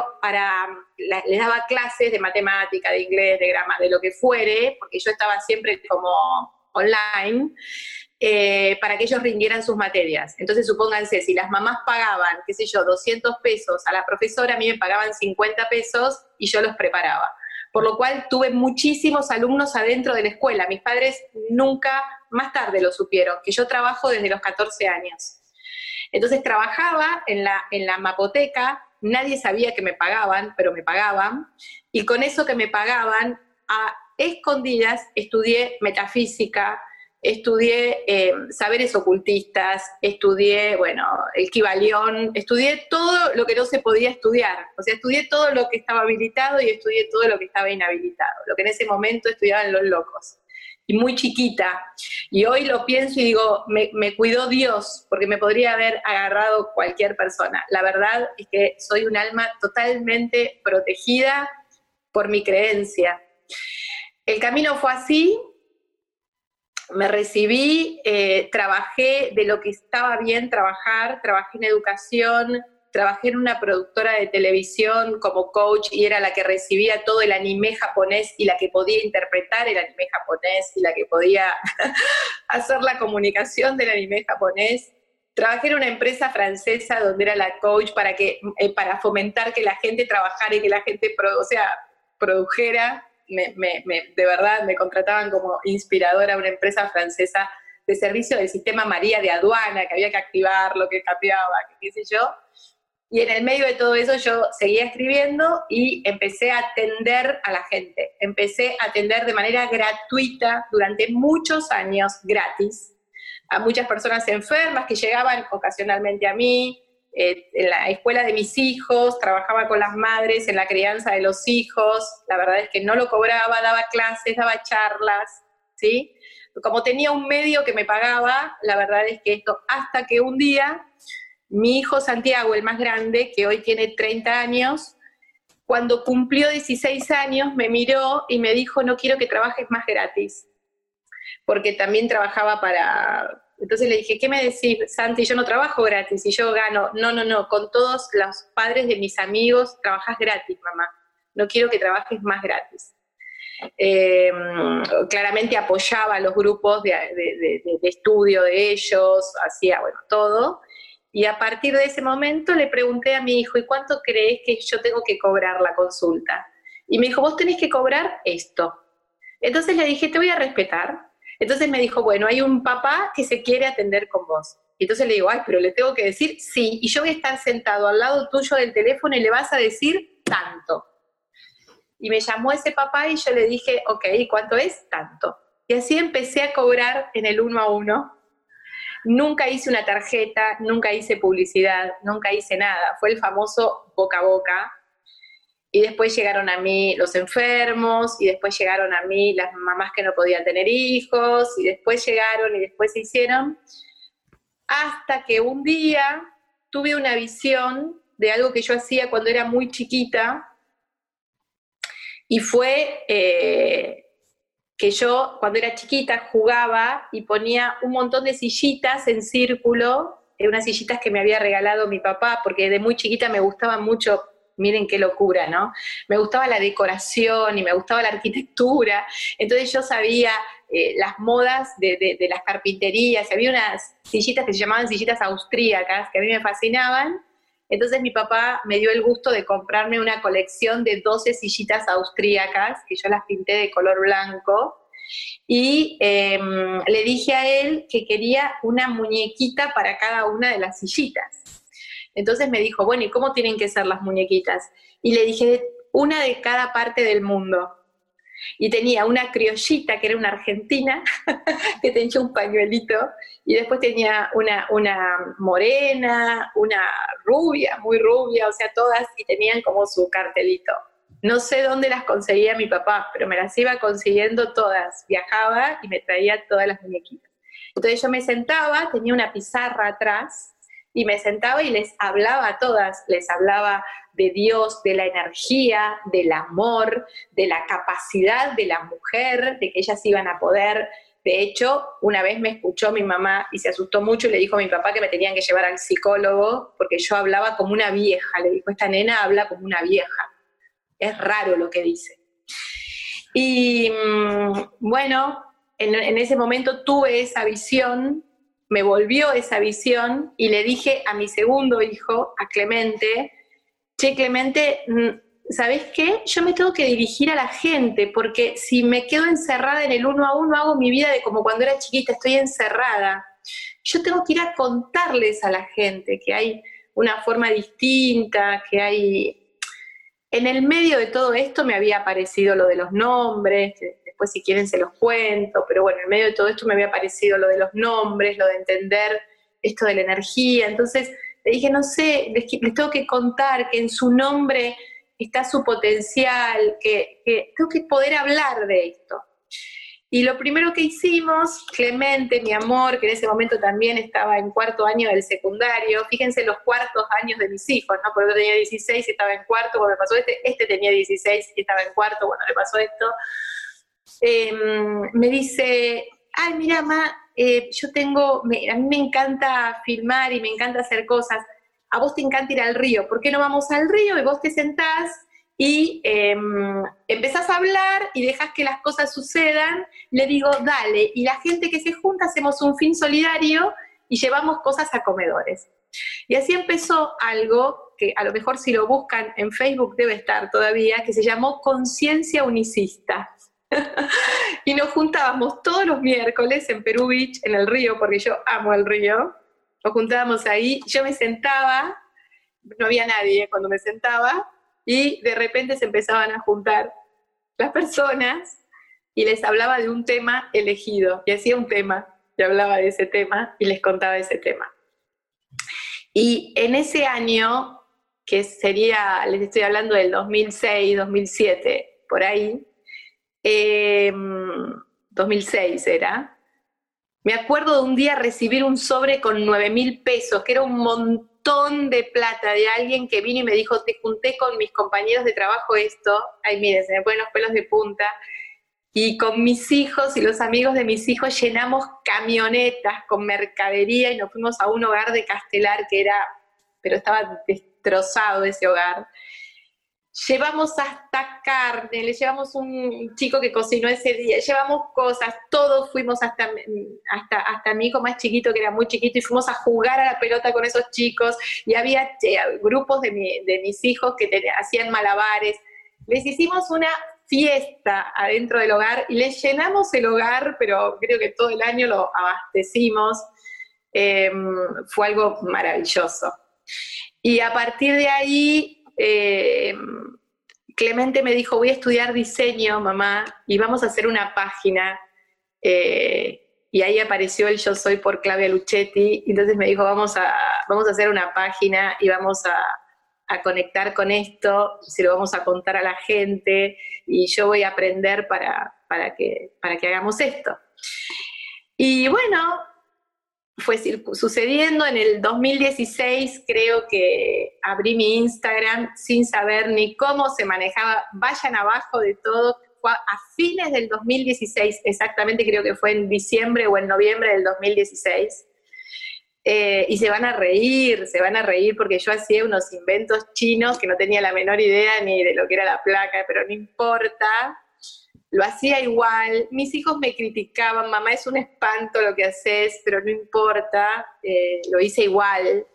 les daba clases de matemática, de inglés, de gramática, de lo que fuere, porque yo estaba siempre como online, para que ellos rindieran sus materias. Entonces supónganse, si las mamás pagaban, qué sé yo, 200 pesos a la profesora, a mí me pagaban 50 pesos y yo los preparaba. Por lo cual tuve muchísimos alumnos adentro de la escuela. Mis padres nunca, más tarde lo supieron, que yo trabajo desde los 14 años. Entonces trabajaba en la mapoteca, nadie sabía que me pagaban, pero me pagaban, y con eso que me pagaban, a escondidas estudié metafísica, estudié saberes ocultistas, estudié, el Kybalión, estudié todo lo que no se podía estudiar. O sea, estudié todo lo que estaba habilitado y estudié todo lo que estaba inhabilitado, lo que en ese momento estudiaban los locos. Y muy chiquita. Y hoy lo pienso y digo, me cuidó Dios, porque me podría haber agarrado cualquier persona. La verdad es que soy un alma totalmente protegida por mi creencia. El camino fue así. Me recibí, trabajé de lo que estaba bien trabajar, trabajé en educación, trabajé en una productora de televisión como coach y era la que recibía todo el anime japonés y la que podía interpretar el anime japonés y la que podía hacer la comunicación del anime japonés. Trabajé en una empresa francesa donde era la coach para fomentar que la gente trabajara y que la gente produjera. De verdad me contrataban como inspiradora a una empresa francesa de servicio del sistema María de aduana, que había que activarlo, que cambiaba, que qué sé yo. Y en el medio de todo eso yo seguía escribiendo y empecé a atender a la gente. Empecé a atender de manera gratuita durante muchos años, gratis, a muchas personas enfermas que llegaban ocasionalmente a mí. En la escuela de mis hijos, trabajaba con las madres en la crianza de los hijos. La verdad es que no lo cobraba, daba clases, daba charlas, ¿sí? Como tenía un medio que me pagaba, la verdad es que esto, hasta que un día Mi hijo Santiago, el más grande, que hoy tiene 30 años, cuando cumplió 16 años me miró y me dijo, no quiero que trabajes más gratis, porque también trabajaba para... Entonces le dije, ¿qué me decís, Santi? Yo no trabajo gratis y yo gano. No, no, no, con todos los padres de mis amigos trabajás gratis, mamá. No quiero que trabajes más gratis. Claramente apoyaba a los grupos de estudio de ellos, hacía, bueno, todo. Y a partir de ese momento le pregunté a mi hijo, ¿y cuánto crees que yo tengo que cobrar la consulta? Y me dijo, vos tenés que cobrar esto. Entonces le dije, te voy a respetar. Entonces me dijo, bueno, hay un papá que se quiere atender con vos. Y entonces le digo, ay, pero le tengo que decir sí, y yo voy a estar sentado al lado tuyo del teléfono y le vas a decir tanto. Y me llamó ese papá y yo le dije, ok, ¿cuánto es? Tanto. Y así empecé a cobrar en el 1 a 1. Nunca hice una tarjeta, nunca hice publicidad, nunca hice nada. Fue el famoso boca a boca. Y después llegaron a mí los enfermos, y después llegaron a mí las mamás que no podían tener hijos, y después llegaron y después se hicieron, hasta que un día tuve una visión de algo que yo hacía cuando era muy chiquita, y fue que yo cuando era chiquita jugaba y ponía un montón de sillitas en círculo, unas sillitas que me había regalado mi papá, porque de muy chiquita me gustaba mucho. Miren qué locura, ¿no? Me gustaba la decoración y me gustaba la arquitectura, entonces yo sabía las modas de las carpinterías, había unas sillitas que se llamaban sillitas austríacas, que a mí me fascinaban, entonces mi papá me dio el gusto de comprarme una colección de 12 sillitas austríacas, que yo las pinté de color blanco, y le dije a él que quería una muñequita para cada una de las sillitas. Entonces me dijo, bueno, ¿y cómo tienen que ser las muñequitas? Y le dije, una de cada parte del mundo. Y tenía una criollita, que era una argentina, que tenía un pañuelito, y después tenía una morena, una rubia, muy rubia, o sea, todas, y tenían como su cartelito. No sé dónde las conseguía mi papá, pero me las iba consiguiendo todas. Viajaba y me traía todas las muñequitas. Entonces yo me sentaba, tenía una pizarra atrás, y me sentaba y les hablaba a todas, les hablaba de Dios, de la energía, del amor, de la capacidad de la mujer, de que ellas iban a poder. De hecho, una vez me escuchó mi mamá y se asustó mucho y le dijo a mi papá que me tenían que llevar al psicólogo porque yo hablaba como una vieja. Le dijo, esta nena habla como una vieja. Es raro lo que dice. Y bueno, en ese momento tuve esa visión, me volvió esa visión y le dije a mi segundo hijo, a Clemente, che, Clemente, ¿sabés qué? Yo me tengo que dirigir a la gente, porque si me quedo encerrada en el 1 a 1, hago mi vida de como cuando era chiquita, estoy encerrada. Yo tengo que ir a contarles a la gente que hay una forma distinta, que hay... En el medio de todo esto me había aparecido lo de los nombres, que después si quieren se los cuento, pero bueno, en medio de todo esto me había aparecido lo de los nombres, lo de entender esto de la energía. Entonces le dije, no sé, les tengo que contar que en su nombre está su potencial, que tengo que poder hablar de esto. Y lo primero que hicimos, Clemente, mi amor, que en ese momento también estaba en 4º año del secundario, fíjense los cuartos años de mis hijos, ¿no? Porque yo tenía 16 y estaba en 4º, cuando me pasó este tenía 16 y estaba en 4º cuando le pasó esto. Me dice, ay, mira, ma, a mí me encanta filmar y me encanta hacer cosas, a vos te encanta ir al río, ¿por qué no vamos al río? Y vos te sentás y empezás a hablar y dejás que las cosas sucedan. Le digo, dale, y la gente que se junta hacemos un fin solidario y llevamos cosas a comedores. Y así empezó algo que a lo mejor si lo buscan en Facebook debe estar todavía, que se llamó Conciencia Unicista. Y nos juntábamos todos los miércoles en Perú Beach, en el río, porque yo amo el río. Nos juntábamos ahí, yo me sentaba, no había nadie cuando me sentaba, y de repente se empezaban a juntar las personas y les hablaba de un tema elegido, y hacía un tema, y hablaba de ese tema, y les contaba ese tema. Y en ese año, que sería, les estoy hablando del 2006, 2007, por ahí, 2006 era, me acuerdo de un día recibir un sobre con 9.000 pesos, que era un montón montón de plata de alguien que vino y me dijo, te junté con mis compañeros de trabajo esto, ay miren, se me ponen los pelos de punta, y con mis hijos y los amigos de mis hijos llenamos camionetas con mercadería y nos fuimos a un hogar de Castelar pero estaba destrozado ese hogar. Llevamos hasta carne, le llevamos un chico que cocinó ese día, llevamos cosas, todos fuimos hasta mi hijo más chiquito, que era muy chiquito, y fuimos a jugar a la pelota con esos chicos, y había grupos de mis hijos que hacían malabares. Les hicimos una fiesta adentro del hogar y les llenamos el hogar, pero creo que todo el año lo abastecimos. Fue algo maravilloso. Y a partir de ahí, Clemente me dijo, voy a estudiar diseño, mamá, y vamos a hacer una página. Y ahí apareció el Yo Soy por Claudia Luchetti. Y entonces me dijo, vamos a hacer una página y vamos a conectar con esto, se lo vamos a contar a la gente, y yo voy a aprender para que hagamos esto. Y bueno, fue sucediendo. En el 2016 creo que abrí mi Instagram sin saber ni cómo se manejaba. Vayan abajo de todo. Fue a fines del 2016, exactamente, creo que fue en diciembre o en noviembre del 2016. Y se van a reír porque yo hacía unos inventos chinos que no tenía la menor idea ni de lo que era la placa, pero no importa. Lo hacía igual, mis hijos me criticaban, mamá, es un espanto lo que haces, pero no importa, lo hice igual,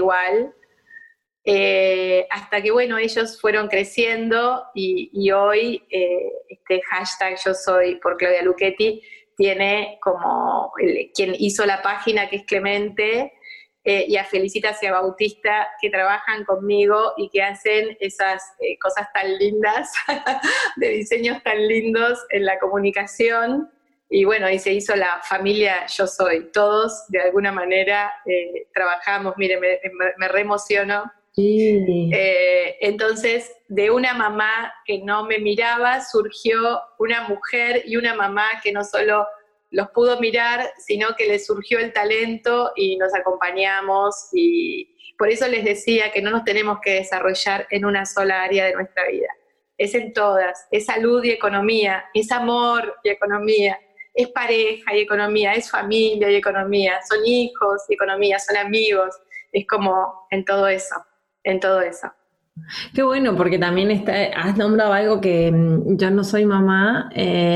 hasta que, bueno, ellos fueron creciendo y hoy este hashtag Yo Soy por Claudia Luchetti tiene como quien hizo la página, que es Clemente, y a Felicitas y a Bautista, que trabajan conmigo y que hacen esas cosas tan lindas, de diseños tan lindos en la comunicación. Y bueno, y se hizo la familia Yo Soy. Todos, de alguna manera, trabajamos. Mire, me re emociono. Sí. Entonces, de una mamá que no me miraba, surgió una mujer y una mamá que no solo los pudo mirar, sino que les surgió el talento y nos acompañamos, y por eso les decía que no nos tenemos que desarrollar en una sola área de nuestra vida. Es en todas, es salud y economía, es amor y economía, es pareja y economía, es familia y economía, son hijos y economía, son amigos, es como en todo eso, en todo eso. Qué bueno, porque también has nombrado algo que yo no soy mamá,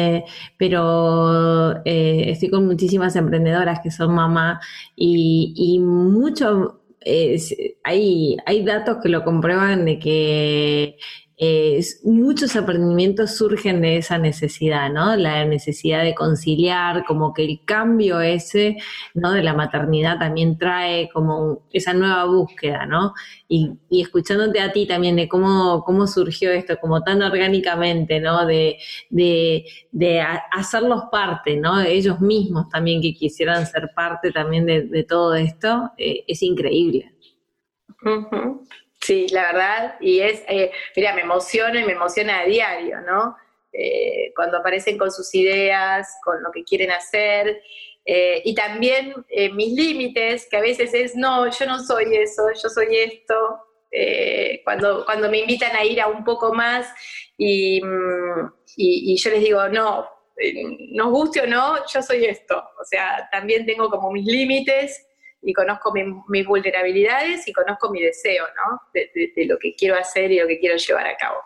pero estoy con muchísimas emprendedoras que son mamá y mucho, hay datos que lo comprueban de que muchos emprendimientos surgen de esa necesidad, ¿no? La necesidad de conciliar, como que el cambio ese, ¿no? De la maternidad también trae como esa nueva búsqueda, ¿no? Y escuchándote a ti también de cómo surgió esto, como tan orgánicamente, ¿no? De hacerlos parte, ¿no? Ellos mismos también que quisieran ser parte también de todo esto, es increíble. Uh-huh. Sí, la verdad, y mira, me emociono y me emociona a diario, ¿no? Cuando aparecen con sus ideas, con lo que quieren hacer, y también mis límites, que a veces es, no, yo no soy eso, yo soy esto, cuando me invitan a ir a un poco más y yo les digo, no, nos guste o no, yo soy esto, o sea, también tengo como mis límites, y conozco mis vulnerabilidades y conozco mi deseo, ¿no? De lo que quiero hacer y lo que quiero llevar a cabo.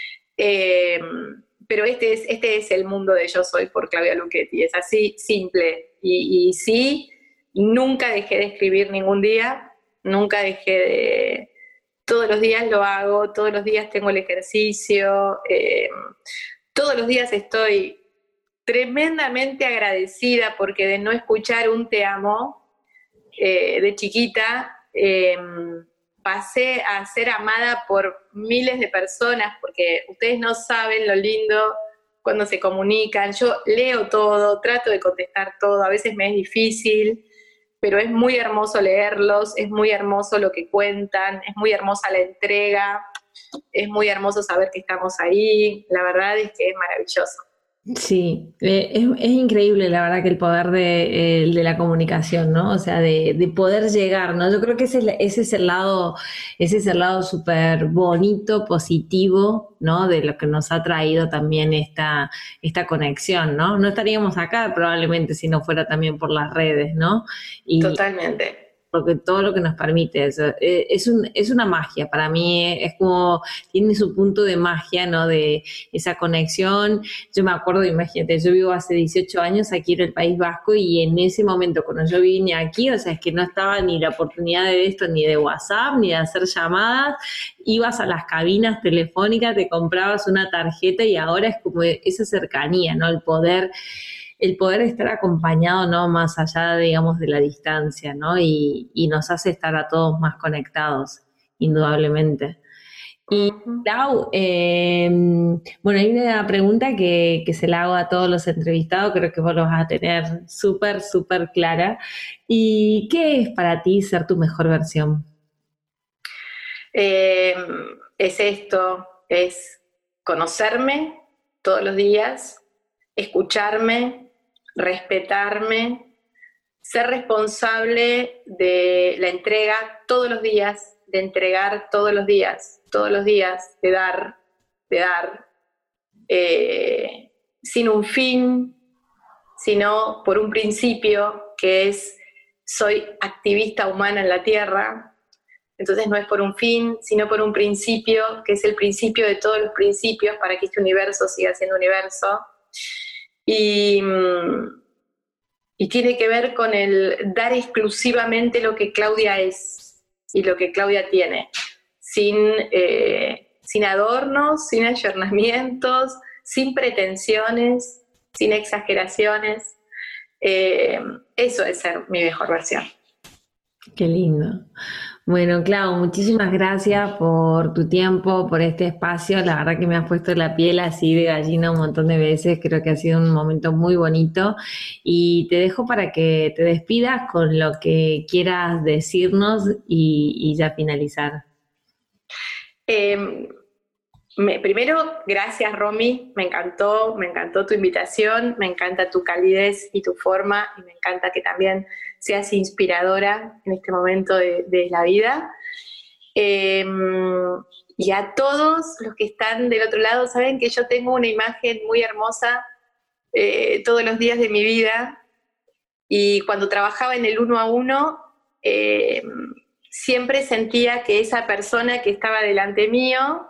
Pero este es el mundo de Yo Soy por Claudia Luchetti, es así simple. Y sí, nunca dejé de escribir ningún día, nunca dejé de... Todos los días lo hago, todos los días tengo el ejercicio, todos los días estoy tremendamente agradecida porque de no escuchar un te amo, de chiquita, pasé a ser amada por miles de personas, porque ustedes no saben lo lindo cuando se comunican. Yo leo todo, trato de contestar todo, a veces me es difícil, pero es muy hermoso leerlos, es muy hermoso lo que cuentan, es muy hermosa la entrega, es muy hermoso saber que estamos ahí, la verdad es que es maravilloso. Sí, es increíble la verdad que el poder de la comunicación, ¿no? O sea, de poder llegar, ¿no? Yo creo que ese es el lado súper bonito, positivo, ¿no? De lo que nos ha traído también esta conexión, ¿no? No estaríamos acá probablemente si no fuera también por las redes, ¿no? Y Totalmente. porque todo lo que nos permite es una magia, para mí es como, tiene su punto de magia, ¿no? De esa conexión. Yo me acuerdo, imagínate, yo vivo hace 18 años aquí en el País Vasco y en ese momento cuando yo vine aquí, o sea, es que no estaba ni la oportunidad de esto, ni de WhatsApp, ni de hacer llamadas, ibas a las cabinas telefónicas, te comprabas una tarjeta y ahora es como esa cercanía, ¿no? El poder estar acompañado, ¿no? Más allá, digamos, de la distancia, ¿no? Y nos hace estar a todos más conectados, indudablemente. Y Ujú. Clau, bueno, hay una pregunta que se la hago a todos los entrevistados, creo que vos lo vas a tener súper, súper clara. ¿Y qué es para ti ser tu mejor versión? Eh, es esto, es conocerme todos los días, escucharme, respetarme, ser responsable de la entrega todos los días, de entregar todos los días, de dar, sin un fin, sino por un principio que es soy activista humana en la Tierra. Entonces no es por un fin, sino por un principio, que es el principio de todos los principios para que este universo siga siendo universo. Y, y tiene que ver con el dar exclusivamente lo que Claudia es y lo que Claudia tiene, sin adornos, sin ayornamientos, sin pretensiones, sin exageraciones. Eso es ser mi mejor versión. Qué lindo. Bueno, Clau, muchísimas gracias por tu tiempo, por este espacio. La verdad que me has puesto la piel así de gallina un montón de veces. Creo que ha sido un momento muy bonito. Y te dejo para que te despidas con lo que quieras decirnos y ya finalizar. Eh, Primero, gracias Romy, me encantó tu invitación, me encanta tu calidez y tu forma y me encanta que también seas inspiradora en este momento de la vida. Eh, y a todos los que están del otro lado, saben que yo tengo una imagen muy hermosa todos los días de mi vida y cuando trabajaba en el uno a uno, eh, siempre sentía que esa persona que estaba delante mío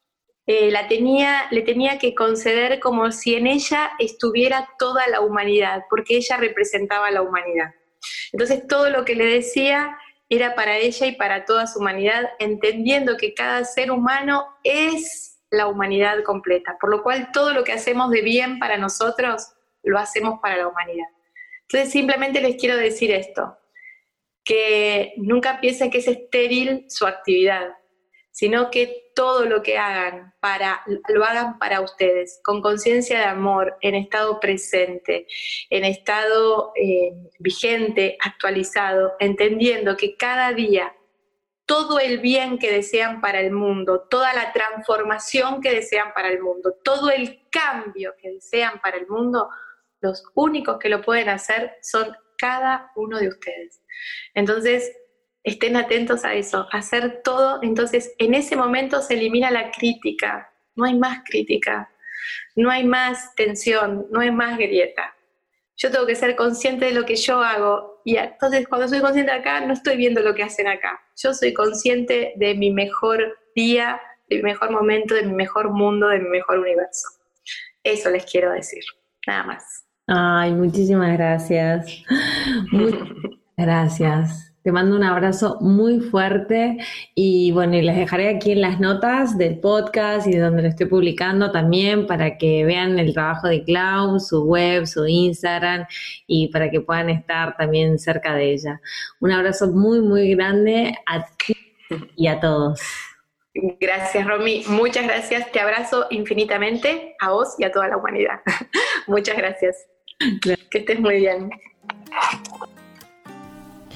le tenía que conceder como si en ella estuviera toda la humanidad, porque ella representaba a la humanidad. Entonces todo lo que le decía era para ella y para toda su humanidad, entendiendo que cada ser humano es la humanidad completa, por lo cual todo lo que hacemos de bien para nosotros, lo hacemos para la humanidad. Entonces simplemente les quiero decir esto, que nunca piensen que es estéril su actividad, sino que todo lo que hagan lo hagan para ustedes, con conciencia de amor, en estado presente, en estado vigente, actualizado, entendiendo que cada día todo el bien que desean para el mundo, toda la transformación que desean para el mundo, todo el cambio que desean para el mundo, los únicos que lo pueden hacer son cada uno de ustedes. Entonces, estén atentos a eso, a hacer todo. Entonces, en ese momento se elimina la crítica, no hay más crítica, no hay más tensión, no hay más grieta. Yo tengo que ser consciente de lo que yo hago y entonces cuando soy consciente de acá, no estoy viendo lo que hacen acá. Yo soy consciente de mi mejor día, de mi mejor momento, de mi mejor mundo, de mi mejor universo. Eso les quiero decir, nada más. Ay, muchísimas gracias. Muchas gracias. Te mando un abrazo muy fuerte y bueno, y les dejaré aquí en las notas del podcast y de donde lo estoy publicando también para que vean el trabajo de Clau, su web, su Instagram y para que puedan estar también cerca de ella. Un abrazo muy, muy grande a ti y a todos. Gracias, Romy. Muchas gracias. Te abrazo infinitamente a vos y a toda la humanidad. Muchas gracias. Que estés muy bien.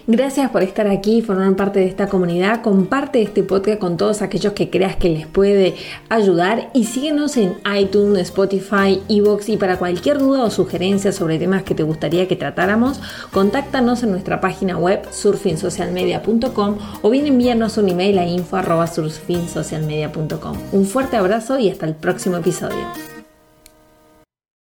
Gracias por estar aquí y formar parte de esta comunidad. Comparte este podcast con todos aquellos que creas que les puede ayudar y síguenos en iTunes, Spotify, iVoox, y para cualquier duda o sugerencia sobre temas que te gustaría que tratáramos, contáctanos en nuestra página web surfingsocialmedia.com o bien envíanos un email a info@surfingsocialmedia.com. Un fuerte abrazo y hasta el próximo episodio.